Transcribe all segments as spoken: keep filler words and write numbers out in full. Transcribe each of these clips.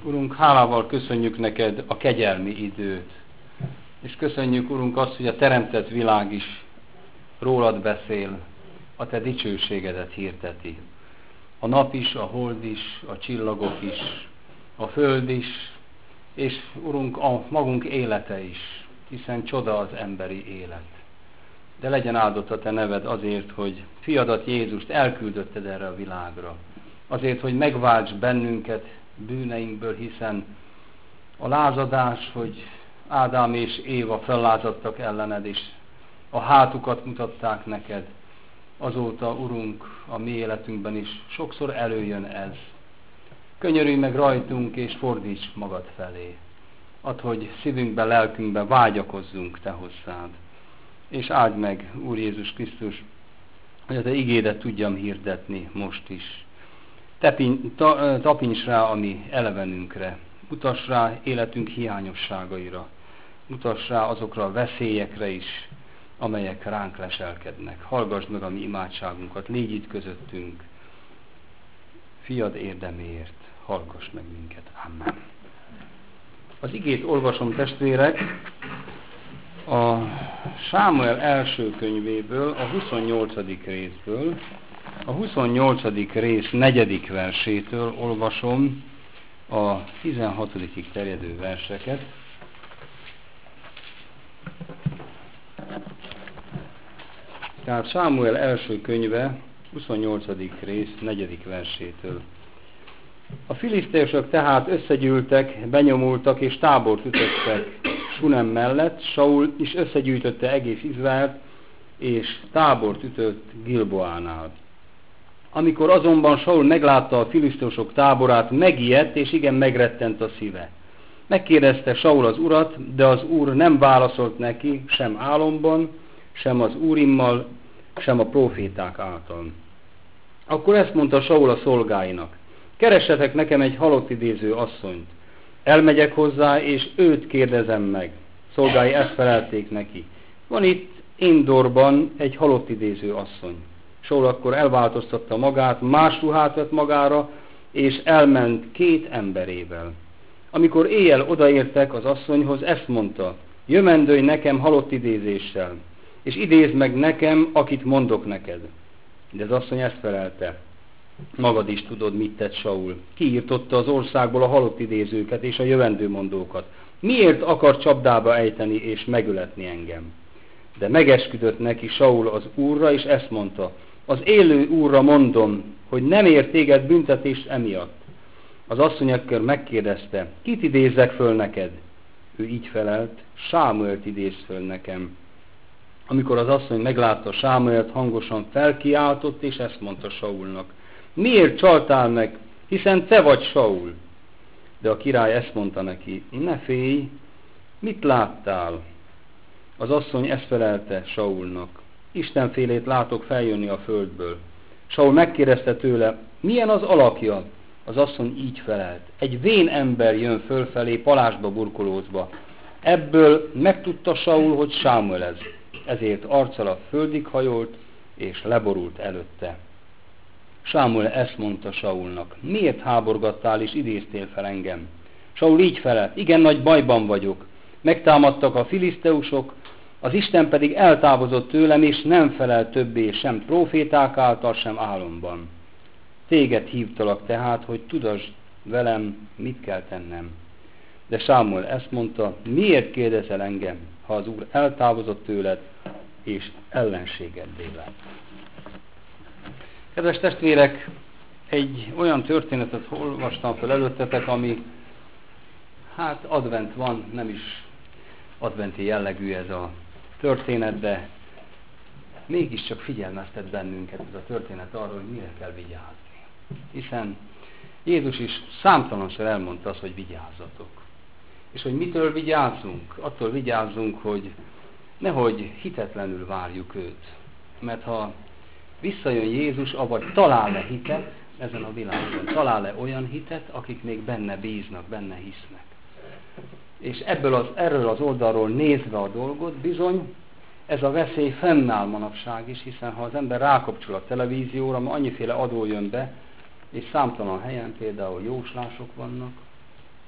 Urunk, hálával köszönjük neked a kegyelmi időt, és köszönjük, Urunk, azt, hogy a teremtett világ is rólad beszél, a te dicsőségedet hirdeti. A nap is, a hold is, a csillagok is, a föld is, és Urunk, a magunk élete is, hiszen csoda az emberi élet. De legyen áldott a te neved azért, hogy fiadat Jézust elküldötted erre a világra. Azért, hogy megválts bennünket bűneinkből, hiszen a lázadás, hogy Ádám és Éva fellázadtak ellened, és a hátukat mutatták neked, azóta, Urunk, a mi életünkben is sokszor előjön ez. Könyörülj meg rajtunk, és fordíts magad felé. Add, hogy szívünkben, lelkünkben vágyakozzunk te hozzád. És áld meg, Úr Jézus Krisztus, hogy a te igédet tudjam hirdetni most is. Tepin, ta, tapints rá a mi elevenünkre, mutass rá életünk hiányosságaira, mutass rá azokra a veszélyekre is, amelyek ránk leselkednek. Hallgass meg a mi imádságunkat, légy itt közöttünk. Fiad érdeméért, hallgass meg minket. Amen. Az igét olvasom, testvérek, a Sámuel első könyvéből, a huszonnyolcadik részből, a huszonnyolcadik rész negyedik versétől olvasom a tizenhatodikig terjedő verseket. Tehát Sámuel első könyve, huszonnyolcadik rész negyedik versétől. A filiszteusok tehát összegyűltek, benyomultak és tábort ütöttek Sunem mellett, Saul is összegyűjtötte egész Izraelt, és tábort ütött Gilboánál. Amikor azonban Saul meglátta a filiszteusok táborát, megijedt, és igen megrettent a szíve. Megkérdezte Saul az urat, de az úr nem válaszolt neki, sem álomban, sem az úrimmal, sem a próféták által. Akkor ezt mondta Saul a szolgáinak: keressetek nekem egy halottidéző asszonyt. Elmegyek hozzá, és őt kérdezem meg. Szolgái ezt felelték neki: van itt Endorban egy halottidéző asszony. Saul akkor elváltoztatta magát, más ruhát vett magára, és elment két emberével. Amikor éjjel odaértek az asszonyhoz, ezt mondta: jömendőj nekem halottidézéssel, és idézd meg nekem, akit mondok neked. De az asszony ezt felelte: magad is tudod, mit tett Saul. Kiirtotta az országból a halottidézőket és a jövendőmondókat. Miért akar csapdába ejteni és megöletni engem? De megesküdött neki Saul az Úrra, és ezt mondta: az élő Úrra mondom, hogy nem ér téged büntetést emiatt. Az asszony akkor megkérdezte: kit idézzek föl neked? Ő így felelt: Sámuelt idézz föl nekem. Amikor az asszony meglátta Sámuelt, hangosan felkiáltott, és ezt mondta Saulnak: miért csaltál meg, hiszen te vagy Saul? De a király ezt mondta neki: ne félj, mit láttál? Az asszony ezt felelte Saulnak: Istenfélét látok feljönni a földből. Saul megkérdezte tőle: milyen az alakja? Az asszony így felelt: egy vén ember jön fölfelé palásba burkolózva. Ebből megtudta Saul, hogy Sámuel ez. Ezért arccal a földig hajolt, és leborult előtte. Sámuel ezt mondta Saulnak: miért háborgattál és idéztél fel engem? Saul így felelt: igen, nagy bajban vagyok. Megtámadtak a filiszteusok, az Isten pedig eltávozott tőlem, és nem felel többé sem próféták által, sem álomban. Téged hívtalak tehát, hogy tudasd velem, mit kell tennem. De Sámuel ezt mondta: miért kérdezel engem, ha az Úr eltávozott tőled, és ellenségeddé lett? Kedves testvérek, egy olyan történetet olvastam fel előttetek, ami, hát advent van, nem is adventi jellegű ez a történet, de mégiscsak figyelmeztet bennünket ez a történet arról, hogy mire kell vigyázni. Hiszen Jézus is számtalanszor elmondta azt, hogy vigyázzatok. És hogy mitől vigyázzunk? Attól vigyázzunk, hogy nehogy hitetlenül várjuk őt. Mert ha visszajön Jézus, avagy talál-e hitet ezen a világon, talál-e olyan hitet, akik még benne bíznak, benne hisznek. És ebből az, erről az oldalról nézve a dolgot, bizony ez a veszély fennáll manapság is, hiszen ha az ember rákapcsol a televízióra, ma annyiféle adó jön be, és számtalan helyen például jóslások vannak,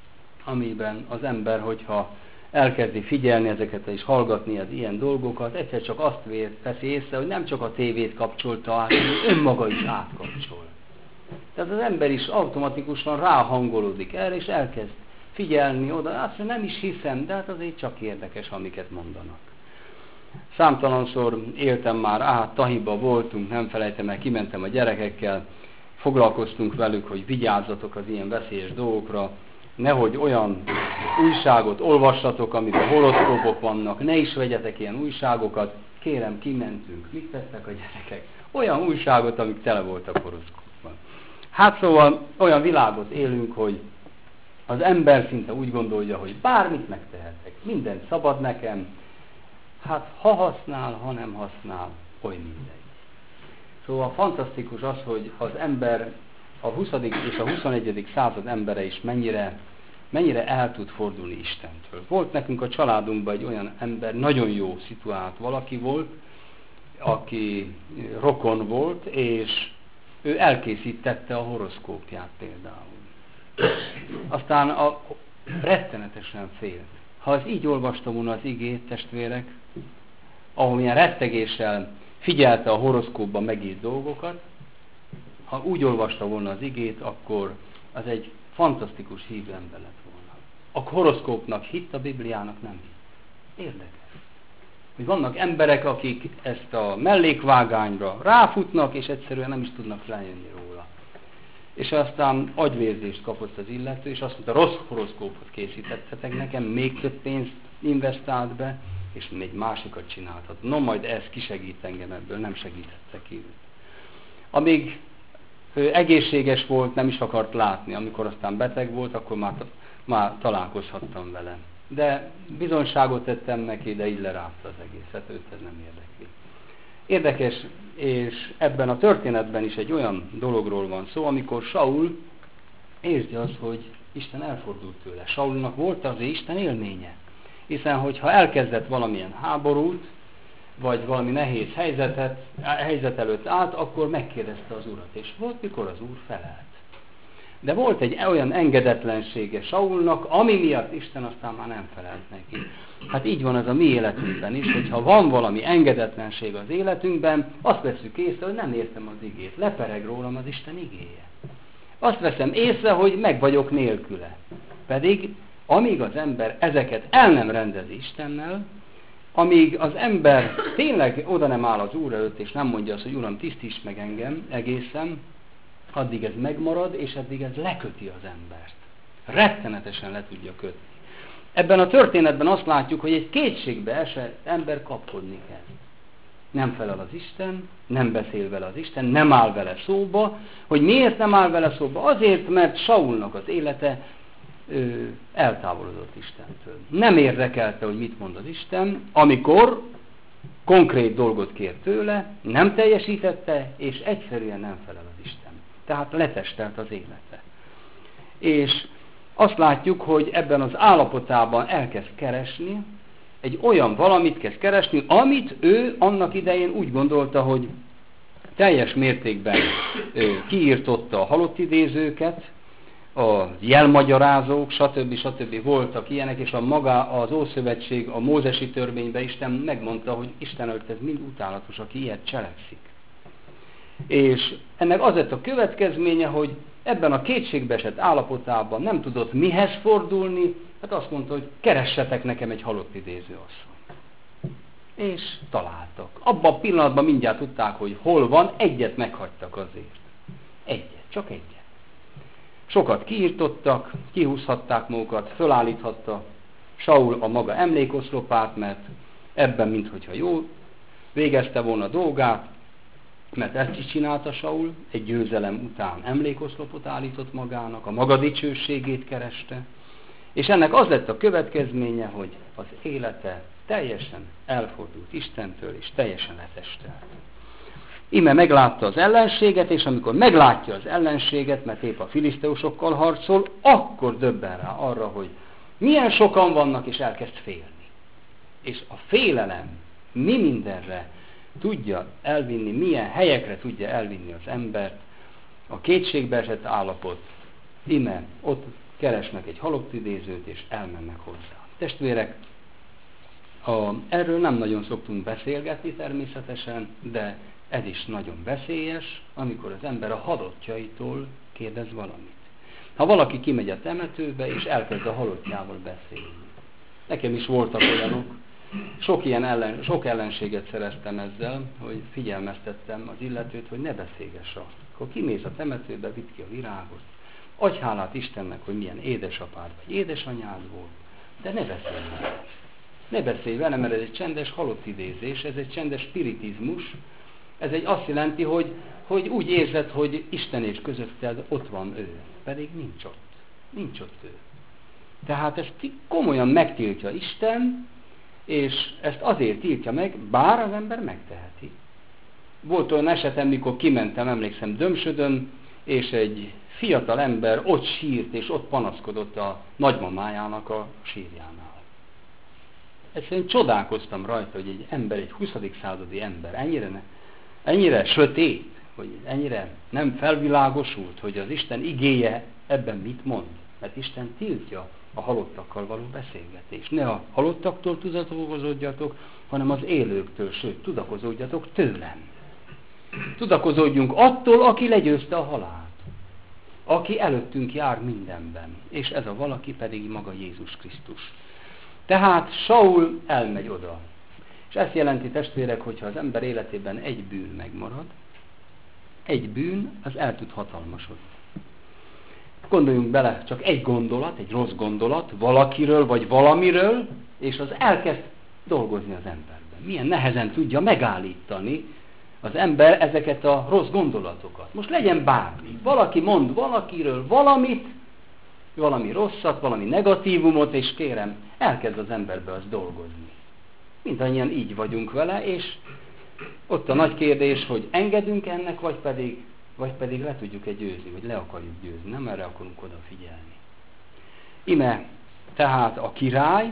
amiben az ember, hogyha elkezdi figyelni ezeket és hallgatni az ilyen dolgokat, egyszer csak azt veszi észre, hogy nem csak a tévét kapcsolta át, hanem önmaga is átkapcsol. Tehát az ember is automatikusan ráhangolódik erre, és elkezd figyelni oda, azt mondja, nem is hiszem, de hát azért csak érdekes, amiket mondanak. Számtalanszor éltem már át, Tahiba voltunk, nem felejtem el, kimentem a gyerekekkel, foglalkoztunk velük, hogy vigyázzatok az ilyen veszélyes dolgokra, nehogy olyan újságot olvassatok, amiben horoszkópok vannak, ne is vegyetek ilyen újságokat, kérem, kimentünk. Mit tettek a gyerekek? Olyan újságot, amik tele voltak horoszkópban. Hát szóval olyan világot élünk, hogy az ember szinte úgy gondolja, hogy bármit megtehetek, mindent szabad nekem, hát ha használ, ha nem használ, oly mindegy. Szóval fantasztikus az, hogy az ember, a huszadik és a huszonegyedik század embere is mennyire, mennyire el tud fordulni Istentől. Volt nekünk a családunkban egy olyan ember, nagyon jó szituált valaki volt, aki rokon volt, és ő elkészítette a horoszkópját például. Aztán a, rettenetesen félt. Ha az így olvastam volna az igét, testvérek, ahol ilyen rettegéssel figyelte a horoszkópban megírt dolgokat, ha úgy olvasta volna az igét, akkor az egy fantasztikus hívő ember lett volna. A horoszkópnak hitt, a Bibliának nem hitt. Érdekes. Hogy vannak emberek, akik ezt a mellékvágányra ráfutnak, és egyszerűen nem is tudnak lejönni róla. És aztán agyvérzést kapott az illető, és azt mondta, rossz horoszkópot készítettetek nekem, még több pénzt investált be, és még másikat csinálhat. No, majd ez kisegít engem ebből, nem segítette ki őt. Amíg ő egészséges volt, nem is akart látni. Amikor aztán beteg volt, akkor már, már találkozhattam vele. De bizonyságot tettem neki, de így lerázta az egészet, őt ez nem érdekli. Érdekes, és ebben a történetben is egy olyan dologról van szó, amikor Saul érzi azt, hogy Isten elfordult tőle. Saulnak volt azért Isten élménye. Hiszen, hogyha elkezdett valamilyen háborút, vagy valami nehéz helyzetet, helyzet előtt állt, akkor megkérdezte az Urat, és volt, mikor az Úr felelt. De volt egy olyan engedetlensége Saulnak, ami miatt Isten aztán már nem felelt neki. Hát így van ez a mi életünkben is, hogyha van valami engedetlenség az életünkben, azt veszük észre, hogy nem értem az igét, lepereg rólam az Isten igéje. Azt veszem észre, hogy meg vagyok nélküle. Pedig amíg az ember ezeket el nem rendezi Istennel, amíg az ember tényleg oda nem áll az Úr előtt, és nem mondja azt, hogy Uram, tisztíts meg engem egészen, addig ez megmarad, és addig ez leköti az embert. Rettenetesen le tudja kötni. Ebben a történetben azt látjuk, hogy egy kétségbe esett ember kapkodni kezd. Nem felel az Isten, nem beszél vele az Isten, nem áll vele szóba. Hogy miért nem áll vele szóba? Azért, mert Saulnak az élete ő, eltávolodott Istentől. Nem érdekelte, hogy mit mond az Isten, amikor konkrét dolgot kér tőle, nem teljesítette, és egyszerűen nem felel az Isten. Tehát letestelt az élete. És azt látjuk, hogy ebben az állapotában elkezd keresni, egy olyan valamit kezd keresni, amit ő annak idején úgy gondolta, hogy teljes mértékben ő, kiírtotta a halott idézőket, a jelmagyarázók, stb. stb. Voltak ilyenek, és a maga az Ószövetség, a mózesi törvényben Isten megmondta, hogy Isten előtt ez mind utálatos, aki ilyet cselekszik. És ennek az lett a következménye, hogy ebben a kétségbeesett állapotában nem tudott mihez fordulni, hát azt mondta, hogy keressetek nekem egy halott idéző asszony. És találtak. Abban a pillanatban mindjárt tudták, hogy hol van, egyet meghagytak azért. Egyet, csak egyet. Sokat kiirtottak, kihúzhatták magukat, fölállíthatta Saul a maga emlékoszlopát, mert ebben minthogyha jó végezte volna a dolgát, mert ezt is csinálta Saul, egy győzelem után emlékoszlopot állított magának, a maga dicsőségét kereste, és ennek az lett a következménye, hogy az élete teljesen elfordult Istentől, és teljesen letestelt. Íme meglátta az ellenséget, és amikor meglátja az ellenséget, mert épp a filiszteusokkal harcol, akkor döbben rá arra, hogy milyen sokan vannak, és elkezd félni. És a félelem mi mindenre tudja elvinni, milyen helyekre tudja elvinni az embert, a kétségbeesett állapot, ime ott keresnek egy halott idézőt, és elmennek hozzá. Testvérek, a, erről nem nagyon szoktunk beszélgetni természetesen, de ez is nagyon veszélyes, amikor az ember a halottjaitól kérdez valamit. Ha valaki kimegy a temetőbe, és elkezd a halottjával beszélni. Nekem is voltak olyanok, sok, ilyen ellen, sok ellenséget szereztem ezzel, hogy figyelmeztettem az illetőt, hogy ne beszélgess rá. Akkor kimész a temetőbe, vidd ki a virágot, adj hálát Istennek, hogy milyen édesapád vagy édesanyád volt, de ne beszélj vele. Ne beszélj vele, mert ez egy csendes halott idézés, ez egy csendes spiritizmus, ez egy azt jelenti, hogy, hogy úgy érzed, hogy Isten és közötted ott van ő, pedig nincs ott. Nincs ott ő. Tehát ezt komolyan megtiltja Isten, és ezt azért tiltja meg, bár az ember megteheti. Volt olyan esetem, mikor kimentem, emlékszem, Dömsödön, és egy fiatal ember ott sírt, és ott panaszkodott a nagymamájának a sírjánál. Egyszerűen csodálkoztam rajta, hogy egy ember, egy huszadik századi ember ennyire, ne, ennyire sötét, hogy ennyire nem felvilágosult, hogy az Isten igéje ebben mit mond. Mert Isten tiltja a halottakkal való beszélgetést. Ne a halottaktól tudakozódjatok, hanem az élőktől, sőt, tudakozódjatok tőlem. Tudakozódjunk attól, aki legyőzte a halált. Aki előttünk jár mindenben. És ez a valaki pedig maga Jézus Krisztus. Tehát Saul elmegy oda. És ezt jelenti, testvérek, hogyha az ember életében egy bűn megmarad, egy bűn, az el tud hatalmasodni. Gondoljunk bele, csak egy gondolat, egy rossz gondolat, valakiről vagy valamiről, és az elkezd dolgozni az emberben. Milyen nehezen tudja megállítani az ember ezeket a rossz gondolatokat. Most legyen bármi. Valaki mond valakiről valamit, valami rosszat, valami negatívumot, és kérem, elkezd az emberbe az dolgozni. Mindannyian így vagyunk vele, és ott a nagy kérdés, hogy engedünk ennek, vagy pedig, vagy pedig le tudjuk-e győzni, vagy le akarjuk győzni. Nem erre akarunk odafigyelni. Ime, tehát a király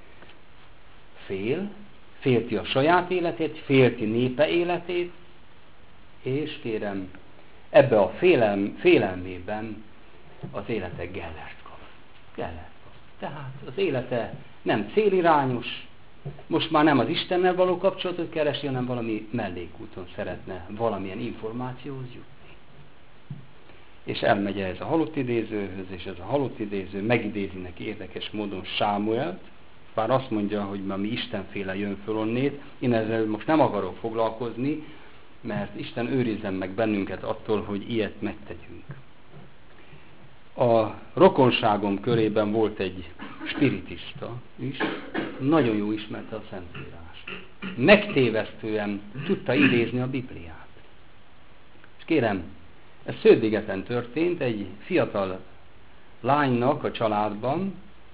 fél, félti a saját életét, félti népe életét, és kérem, ebbe a félelm, félelmében az élete gellert kap. Gellert kap. Tehát az élete nem célirányos, most már nem az Istennel való kapcsolatot keresi, hanem valami mellékúton szeretne valamilyen információhoz jutni. És elmegy ez a halott idézőhöz, és ez a halott idéző megidézi neki érdekes módon Sámuelt, bár azt mondja, hogy mi Istenféle jön föl onnét, én ezzel most nem akarok foglalkozni, mert Isten őrizzen meg bennünket attól, hogy ilyet megtegyünk. A rokonságom körében volt egy spiritista is, nagyon jó ismerte a Szentírást. Megtévesztően tudta idézni a Bibliát. És kérem, ez Sződigeten történt, egy fiatal lánynak a családban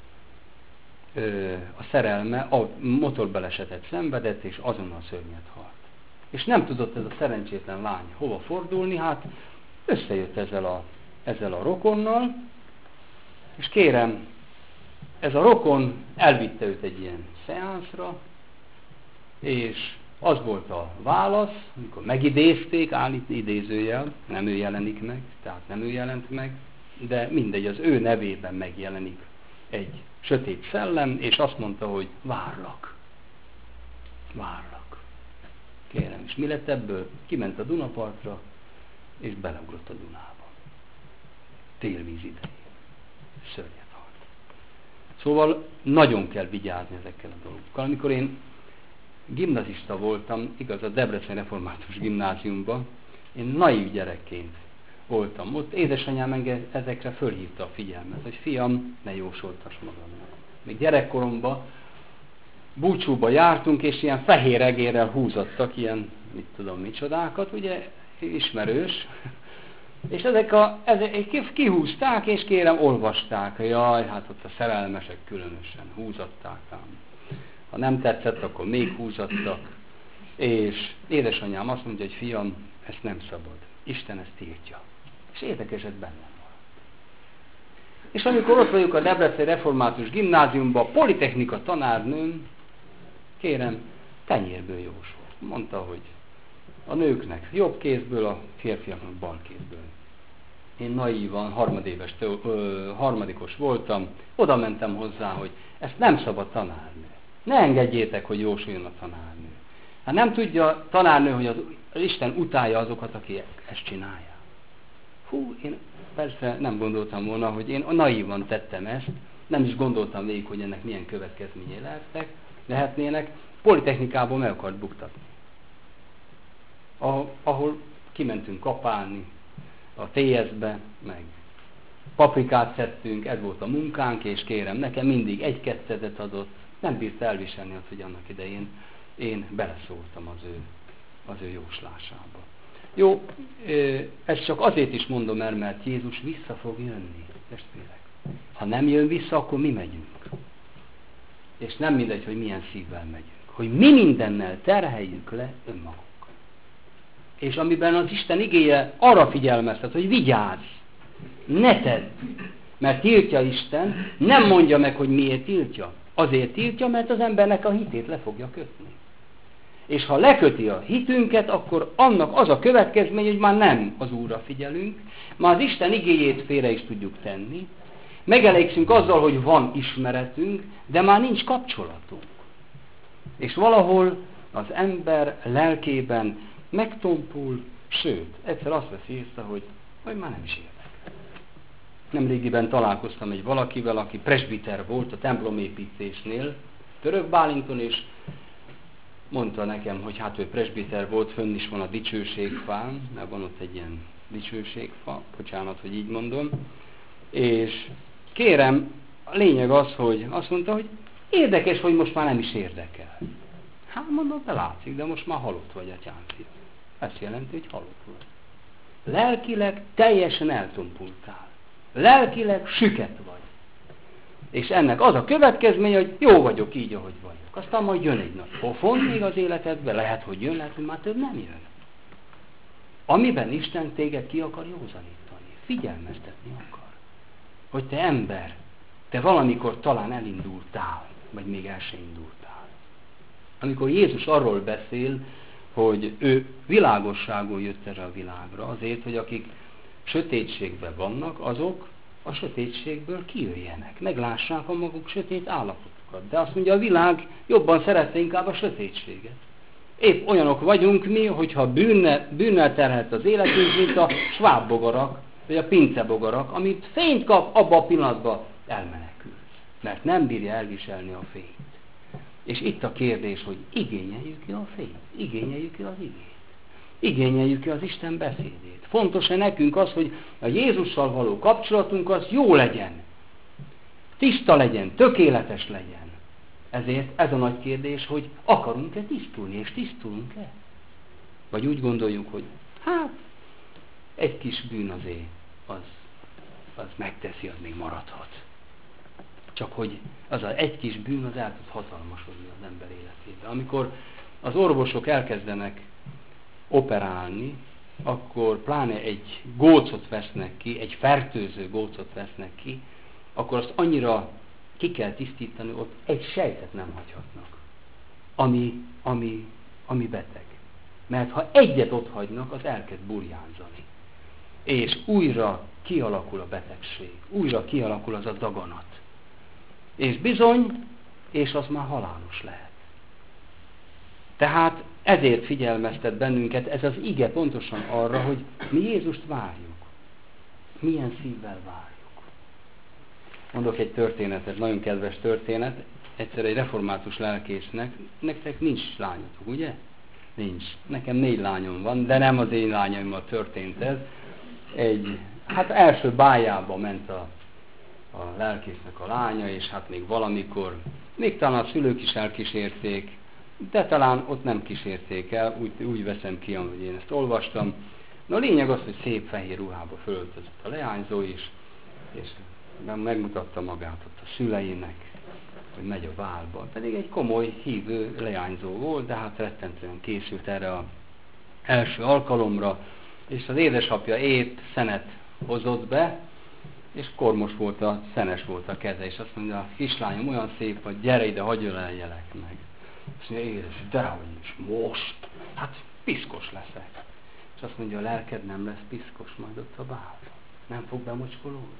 ö, a szerelme a motorbalesetet szenvedett, és azonnal szörnyet halt. És nem tudott ez a szerencsétlen lány hova fordulni, hát összejött ezzel a, ezzel a rokonnal, és kérem, ez a rokon elvitte őt egy ilyen szeánszra, és az volt a válasz, amikor megidézték, állít idézőjel, nem ő jelenik meg, tehát nem ő jelent meg, de mindegy, az ő nevében megjelenik egy sötét szellem, és azt mondta, hogy várlak. Várlak. Kérem, és mi lett ebből? Kiment a Dunapartra, és beleugrott a Dunába. Télvíz idején. Szörnyet halt. Szóval nagyon kell vigyázni ezekkel a dolgokkal. Amikor én gimnazista voltam, igaz, a Debrecen Református Gimnáziumban, én naív gyerekként voltam ott. Édesanyám engem ezekre fölhívta a figyelmet, hogy fiam, ne jósoltass magadnak. Még gyerekkoromban búcsúba jártunk, és ilyen fehér egérrel húzattak, ilyen, mit tudom, micsodákat, ugye, ismerős. És ezek a, ezek kihúzták, és kérem, olvasták. Jaj, hát ott a szerelmesek különösen húzatták ám. Ha nem tetszett, akkor még húzattak. És édesanyám azt mondja, hogy fiam, ezt nem szabad. Isten ezt tiltja. És érdekes, ez bennem van. És amikor ott vagyunk a Debrecen Református Gimnáziumban, a politechnika tanárnőm, kérem, tenyérből jósolt. Mondta, hogy a nőknek jobb kézből, a férfiaknak bal kézből én naívan, harmadéves, ö, harmadikos voltam, oda mentem hozzá, hogy ezt nem szabad tanárnő. Ne engedjétek, hogy jósoljon a tanárnő. Hát nem tudja a tanárnő, hogy az, az Isten utálja azokat, akik ezt csinálják. Hú, én persze nem gondoltam volna, hogy én naívan tettem ezt, nem is gondoltam végig, hogy ennek milyen következményei lehetnek, lehetnének. Politechnikában meg akart buktatni. Ahol, ahol kimentünk kapálni, a té es-be, meg paprikát szedtünk, ez volt a munkánk, és kérem, nekem mindig egy-kettőt adott, nem bírt elviselni azt, hogy annak idején én beleszóltam az ő, az ő jóslásába. Jó, ezt csak azért is mondom el, mert Jézus vissza fog jönni, testvérek. Ha nem jön vissza, akkor mi megyünk. És nem mindegy, hogy milyen szívvel megyünk. Hogy mi mindennel terheljük le önmagunkat. És amiben az Isten igéje arra figyelmeztet, hogy vigyázz, ne tedd, mert tiltja Isten, nem mondja meg, hogy miért tiltja. Azért tiltja, mert az embernek a hitét le fogja kötni. És ha leköti a hitünket, akkor annak az a következmény, hogy már nem az Úrra figyelünk, már az Isten igéjét félre is tudjuk tenni, megelégszünk azzal, hogy van ismeretünk, de már nincs kapcsolatunk. És valahol az ember lelkében megtompul, sőt, egyszer azt veszi észre, hogy majd már nem is érdekel. Nemrégiben találkoztam egy valakivel, aki presbiter volt a templomépítésnél, Török Bálinton, és mondta nekem, hogy hát ő presbiter volt, fönn is van a dicsőségfán, mert van ott egy ilyen dicsőségfa, bocsánat, hogy így mondom, és kérem, a lényeg az, hogy azt mondta, hogy érdekes, hogy most már nem is érdekel. Hát mondom, de látszik, de most már halott vagy, atyám fia. Ezt jelenti, hogy halott vagy. Lelkileg teljesen eltompultál. Lelkileg süket vagy. És ennek az a következmény, hogy jó vagyok így, ahogy vagyok. Aztán majd jön egy nagy pofon még az életedbe, lehet, hogy jön, lehet, hogy már több nem jön. Amiben Isten téged ki akar józanítani, figyelmeztetni akar. Hogy te ember, te valamikor talán elindultál, vagy még el se indultál. Amikor Jézus arról beszél, hogy ő világosságon jött erre a világra, azért, hogy akik sötétségben vannak, azok a sötétségből kijöjjenek, meglássák a maguk sötét állapotukat. De azt mondja, a világ jobban szerette inkább a sötétséget. Épp olyanok vagyunk mi, hogyha bűnne, bűnnel terhelt az életünk, mint a svábbogarak, vagy a pincebogarak, amit fényt kap, abba a pillanatban elmenekül. Mert nem bírja elviselni a fényt. És itt a kérdés, hogy igényeljük-e a fényt? Igényeljük-e az igét? Igényeljük-e az Isten beszédét? Fontos-e nekünk az, hogy a Jézussal való kapcsolatunk az jó legyen, tiszta legyen, tökéletes legyen. Ezért ez a nagy kérdés, hogy akarunk-e tisztulni, és tisztulunk-e? Vagy úgy gondoljuk, hogy hát egy kis bűn azért, az, az megteszi, az még maradhat. Csak hogy az a egy kis bűn az el tud hatalmasodni az ember életébe. Amikor az orvosok elkezdenek operálni, akkor pláne egy gócot vesznek ki, egy fertőző gócot vesznek ki, akkor azt annyira ki kell tisztítani, ott egy sejtet nem hagyhatnak, ami, ami, ami beteg. Mert ha egyet ott hagynak, az elkezd burjánzani. És újra kialakul a betegség, újra kialakul az a daganat. És bizony, és az már halálos lehet. Tehát ezért figyelmeztet bennünket ez az ige pontosan arra, hogy mi Jézust várjuk. Milyen szívvel várjuk. Mondok egy történetet, nagyon kedves történet. Egyszer egy református lelkésznek, nektek nincs lányotok, ugye? Nincs. Nekem négy lányom van, de nem az én lányaimmal történt ez. Egy, hát első bájába ment a, a lelkésznek a lánya, és hát még valamikor, még talán a szülők is elkísérték, de talán ott nem kísérték el, úgy, úgy veszem ki, ahogy én ezt olvastam. Na a lényeg az, hogy szép fehér ruhába fölöltözött a leányzó is, és megmutatta magát ott a szüleinek, hogy megy a bálba. Pedig egy komoly hívő leányzó volt, de hát rettentően készült erre az első alkalomra, és az édesapja épp szenet hozott be, és kormos volt a, szenes volt a keze, és azt mondja, a kislányom olyan szép, hogy gyere ide, hagyj öleljelek meg. Azt mondja, édes, dehogy is, most, hát piszkos leszek. És azt mondja, a lelked nem lesz piszkos majd ott a bálban. nem fog bemocskolódni.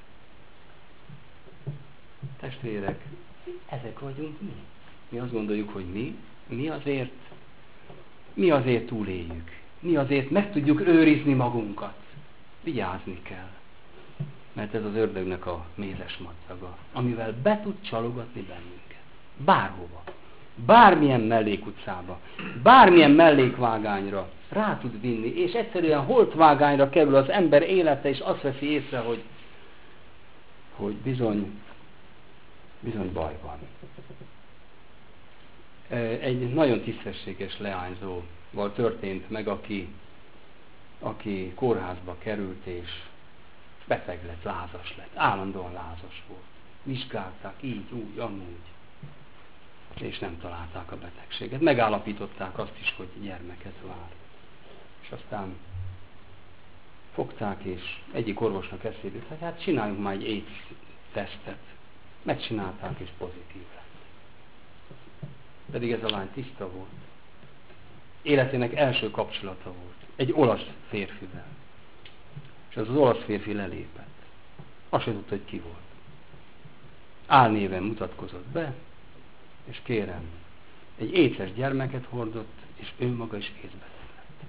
Testvérek, ezek vagyunk mi. Mi azt gondoljuk, hogy mi, mi azért, mi azért túléljük. Mi azért meg tudjuk őrizni magunkat. Vigyázni kell. Mert ez az ördögnek a mézes madzaga, amivel be tud csalogatni bennünket. Bárhova. Bármilyen mellékutcába. Bármilyen mellékvágányra rá tud vinni. És egyszerűen holtvágányra kerül az ember élete, és azt veszi észre, hogy, hogy bizony, bizony baj van. Egy nagyon tisztességes leányzóval történt meg, aki, aki kórházba került, és beteg lett, lázas lett. Állandóan lázas volt. Vizsgálták így, úgy, amúgy. És nem találták a betegséget. Megállapították azt is, hogy gyermeket vár. És aztán fogták, és egyik orvosnak eszébe jutott, hát csináljunk már egy AIDS tesztet. Megcsinálták, és pozitív lett. Pedig ez a lány tiszta volt. Életének első kapcsolata volt. Egy olasz férfivel. És az, az olasz férfi lelépett. Azt sem tudta, hogy ki volt. Álnéven mutatkozott be, és kérem, egy éces gyermeket hordott, és ő maga is észbeteg lett.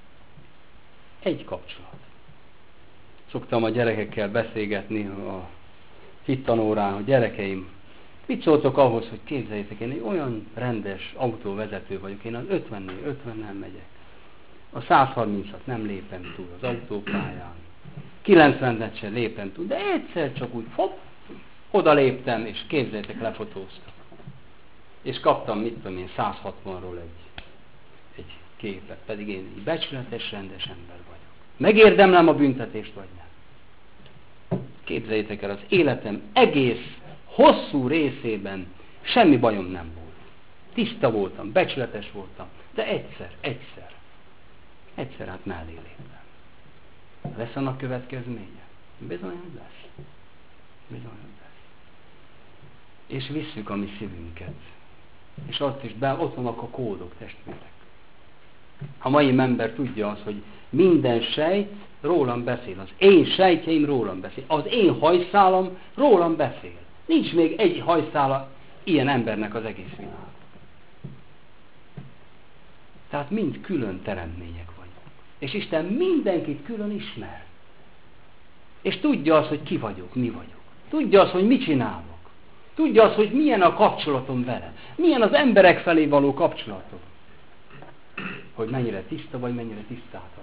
Egy kapcsolat. Szoktam a gyerekekkel beszélgetni a hittanórán, hogy gyerekeim, mit szóltok ahhoz, hogy képzeljétek, én egy olyan rendes autóvezető vagyok, én az ötvennél ötvennel megyek. A száz harmincat nem lépem túl az autópályán. kilencvenet sem lépem túl, de egyszer csak úgy hopp, oda léptem, és képzeljétek, lefotóztam. És kaptam, mit tudom én, száz hatvanról egy, egy képet, pedig én egy becsületes, rendes ember vagyok. Megérdemlem a büntetést, vagy nem? Képzeljétek el, az életem egész hosszú részében semmi bajom nem volt. Tiszta voltam, becsületes voltam, de egyszer, egyszer, egyszer hát mellé léptem. Lesz annak következménye? Bizony, hogy lesz. Bizony, hogy lesz. És visszük a mi szívünket. És ott is be, ott vannak a kódok, testvérek. A mai ember tudja azt, hogy minden sejt rólam beszél. Az én sejtjeim rólam beszél. Az én hajszálam rólam beszél. Nincs még egy hajszála ilyen embernek az egész világ. Tehát mind külön teremtmények vagyunk. És Isten mindenkit külön ismer. És tudja azt, hogy ki vagyok, mi vagyok. Tudja azt, hogy mit csinálok. Tudja azt, hogy milyen a kapcsolatom vele. Milyen az emberek felé való kapcsolatom. Hogy mennyire tiszta, vagy mennyire tisztátalan.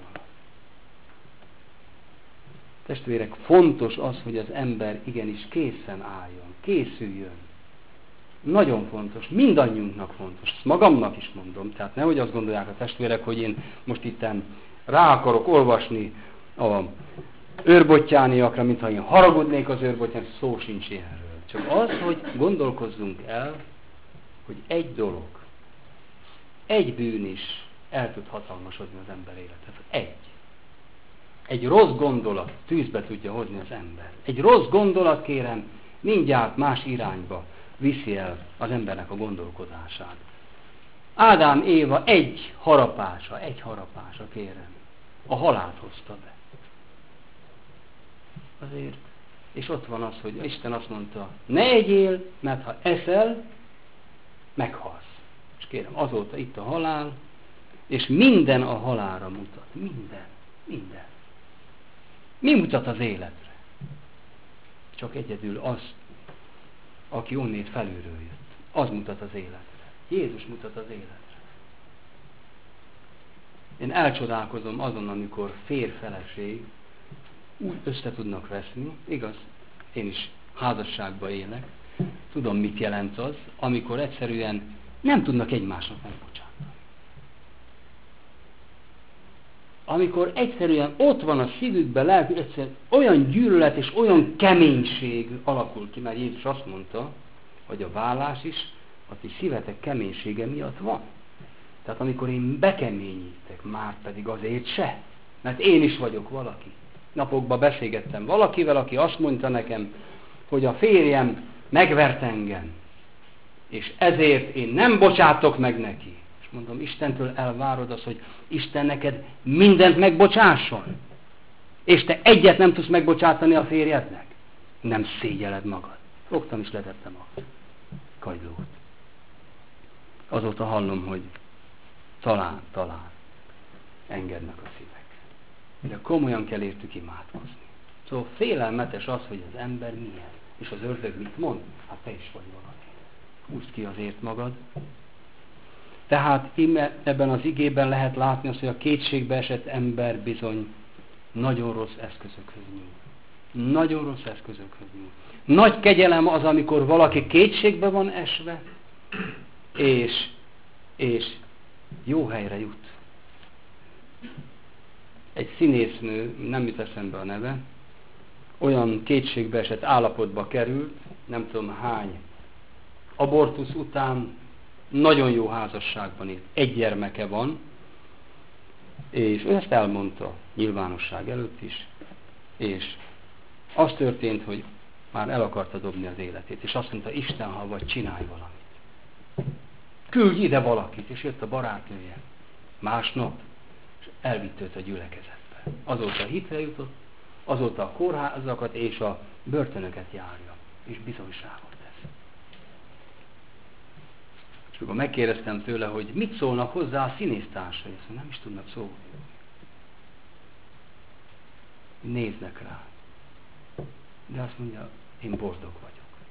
Testvérek, fontos az, hogy az ember igenis készen álljon, készüljön. Nagyon fontos, mindannyiunknak fontos. Ezt magamnak is mondom, tehát nehogy azt gondolják a testvérek, hogy én most itten rá akarok olvasni a őrbottyániakra, mintha én haragudnék az őrbottyán, szó sincs ilyenről. Csak az, hogy gondolkozzunk el, hogy egy dolog, egy bűn is el tud hatalmasodni az ember életet. Egy. Egy rossz gondolat tűzbe tudja hozni az ember. Egy rossz gondolat, kérem, mindjárt más irányba viszi el az embernek a gondolkodását. Ádám Éva egy harapása, egy harapása, kérem, a halált hozta be. Azért, és ott van az, hogy Isten azt mondta, ne egyél, mert ha eszel, meghalsz. És kérem, azóta itt a halál, és minden a halálra mutat. Minden, minden. Mi mutat az életre? Csak egyedül az, aki onnét felülről jött. Az mutat az életre. Jézus mutat az életre. Én elcsodálkozom azon, amikor férj-feleség úgy össze tudnak veszni, igaz, én is házasságban élek, tudom, mit jelent az, amikor egyszerűen nem tudnak egymásnak megbocsátani. Amikor egyszerűen ott van a szívükben, lelkük, egyszerűen olyan gyűlölet és olyan keménység alakul ki, mert Jézus azt mondta, hogy a vállás is a ti szívetek keménysége miatt van. Tehát amikor én bekeményítek, már pedig azért se, mert én is vagyok valaki. Napokban beszélgettem valakivel, aki azt mondta nekem, hogy a férjem megvert engem, és ezért én nem bocsátok meg neki. És mondom, Istentől elvárod azt, hogy Isten neked mindent megbocsásson. És te egyet nem tudsz megbocsátani a férjednek? Nem szégyeled magad. Fogtam és letettem a kagylót. Azóta hallom, hogy talán, talán engednek a szívek. De komolyan kell értük imádkozni. Szóval félelmetes az, hogy az ember milyen. És az ördög mit mond? Hát te is vagy valaki. Húzd ki azért magad. Tehát ebben az igében lehet látni azt, hogy a kétségbe esett ember bizony nagyon rossz eszközökhöz nyúl. Nagyon rossz eszközökhöz nyúl. Nagy kegyelem az, amikor valaki kétségbe van esve, és, és jó helyre jut. Egy színésznő, nem jut eszembe a neve, olyan kétségbe esett állapotba került, nem tudom hány abortusz után, nagyon jó házasságban élt, egy gyermeke van, és ő ezt elmondta nyilvánosság előtt is, és az történt, hogy már el akarta dobni az életét, és azt mondta, Isten, ha vagy, csinálj valamit. Küldj ide valakit, és jött a barátnője másnap, és elvitt őt a gyülekezetbe. Azóta hitre jutott, azóta a kórházakat és a börtönöket járja, és bizonyságot tesz. És akkor megkérdeztem tőle, hogy mit szólnak hozzá a színésztársai, azt mondja, nem is tudnak szólni. Néznek rá. De azt mondja, én boldog vagyok.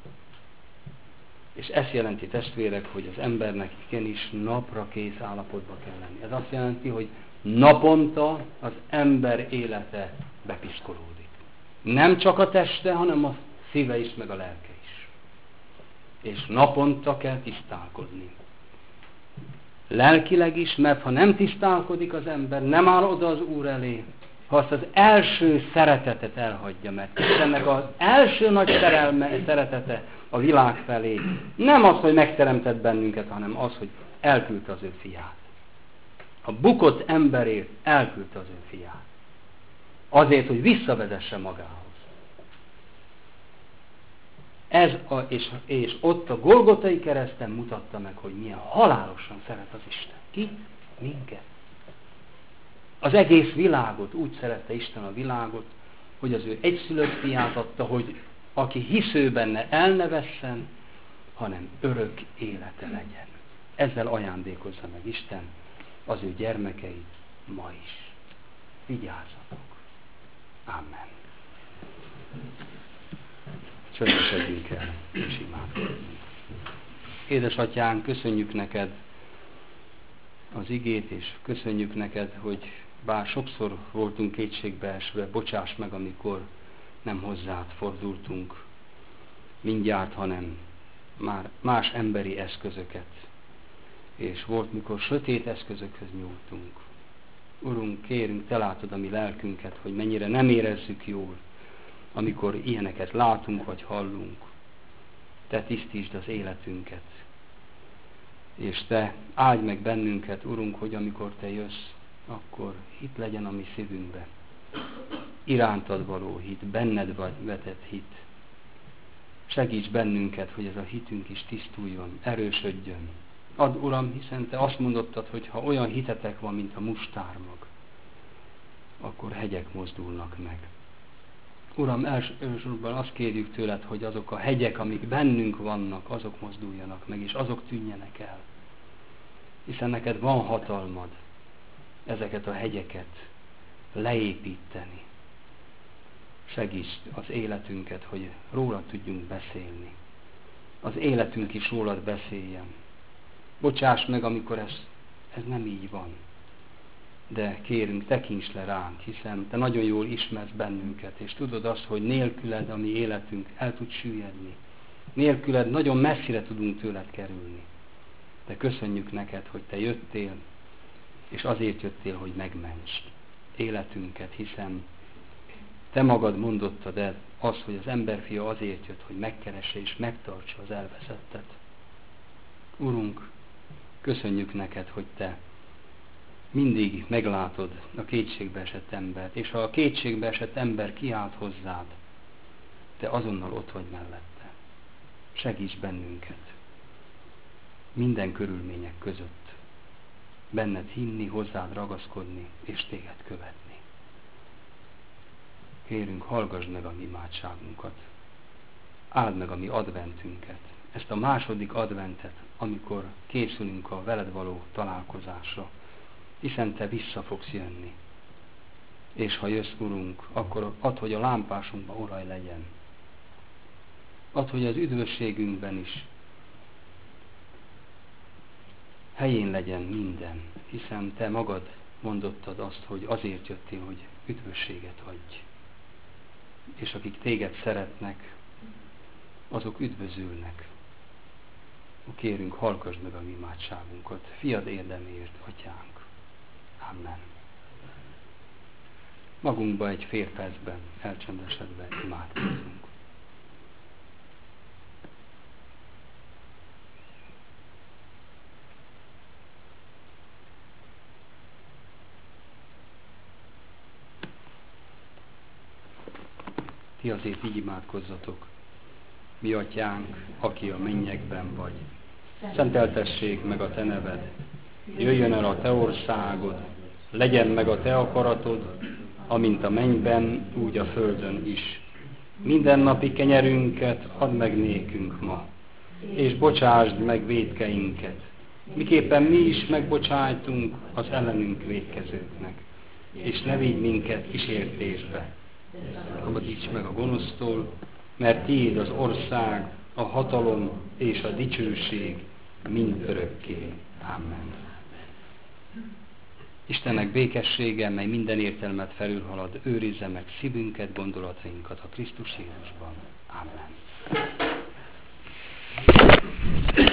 És ezt jelenti, testvérek, hogy az embernek igenis napra kész állapotba kell lenni. Ez azt jelenti, hogy naponta az ember élete bepiszkolódik. Nem csak a teste, hanem a szíve is, meg a lelke is. És naponta kell tisztálkodni. Lelkileg is, mert ha nem tisztálkodik az ember, nem áll oda az Úr elé, ha azt az első szeretetet elhagyja, mert Istennek az első nagy szerelme, szeretete a világ felé nem az, hogy megteremtett bennünket, hanem az, hogy elküldte az ő fiát. A bukott emberért elküldte az ő fiát. Azért, hogy visszavezesse magához. Ez a, és, és ott a Golgotai kereszten mutatta meg, hogy milyen halálosan szeret az Isten. Ki? Minket. Az egész világot, úgy szerette Isten a világot, hogy az ő egyszülött fiát adta, hogy aki hisző benne el ne vesszen, hanem örök élete legyen. Ezzel ajándékozza meg Isten az ő gyermekeit ma is. Vigyázzatok! Amen. Csöndesedjünk el, és imádkozzunk. Édesatyánk, köszönjük neked az igét, és köszönjük neked, hogy bár sokszor voltunk kétségbeesve, bocsáss meg, amikor nem hozzád fordultunk mindjárt, hanem már más emberi eszközöket. És volt, mikor sötét eszközökhöz nyúltunk. Urunk, kérünk, te látod a mi lelkünket, hogy mennyire nem érezzük jól, amikor ilyeneket látunk vagy hallunk. Te tisztítsd az életünket. És te áldj meg bennünket, Urunk, hogy amikor te jössz, akkor hit legyen a mi szívünkbe. Irántad való hit, benned vetett hit. Segíts bennünket, hogy ez a hitünk is tisztuljon, erősödjön. Add, Uram, hiszen te azt mondottad, hogy ha olyan hitetek van, mint a mustármag, akkor hegyek mozdulnak meg. Uram, elsősorban azt kérjük tőled, hogy azok a hegyek, amik bennünk vannak, azok mozduljanak meg, és azok tűnjenek el. Hiszen neked van hatalmad ezeket a hegyeket leépíteni. Segíts az életünket, hogy rólad tudjunk beszélni. Az életünk is rólad beszéljen. Bocsáss meg, amikor ez, ez nem így van. De kérünk, tekints le ránk, hiszen te nagyon jól ismersz bennünket, és tudod azt, hogy nélküled a mi életünk el tud süllyedni. Nélküled nagyon messzire tudunk tőled kerülni. De köszönjük neked, hogy te jöttél, és azért jöttél, hogy megmentsd életünket, hiszen te magad mondottad el azt, hogy az emberfia azért jött, hogy megkeresse és megtartsa az elveszettet. Urunk, köszönjük neked, hogy te mindig meglátod a kétségbe esett embert, és ha a kétségbe esett ember kiált hozzád, te azonnal ott vagy mellette. Segíts bennünket minden körülmények között benned hinni, hozzád ragaszkodni, és téged követni. Kérünk, hallgass meg a mi imádságunkat. Áld meg a mi adventünket. Ezt a második adventet, amikor készülünk a veled való találkozásra. Hiszen te vissza fogsz jönni. És ha jössz, Urunk, akkor add, hogy a lámpásunkban olaj legyen. Add, hogy az üdvösségünkben is helyén legyen minden, hiszen te magad mondottad azt, hogy azért jöttél, hogy üdvösséget adj. És akik téged szeretnek, azok üdvözülnek. Kérünk, hallgass meg a mi imádságunkat. Fiad érdeméért, Atyánk. Amen. Magunkba egy fél percben, elcsendesedve imádkozzunk. Ti azért így imádkozzatok. Mi Atyánk, aki a mennyekben vagy. Szenteltessék meg a te neved. Jöjjön el a te országod. Legyen meg a te akaratod, amint a mennyben, úgy a földön is. Mindennapi kenyerünket add meg nékünk ma, és bocsásd meg vétkeinket, miképpen mi is megbocsájtunk az ellenünk vétkezőknek. És ne vigy minket kísértésbe, szabadíts meg a gonosztól, mert tiéd az ország, a hatalom és a dicsőség mind örökké. Amen. Istennek békessége, mely minden értelmet felülhalad, őrizze meg szívünket, gondolatainkat a Krisztus Jézusban. Amen.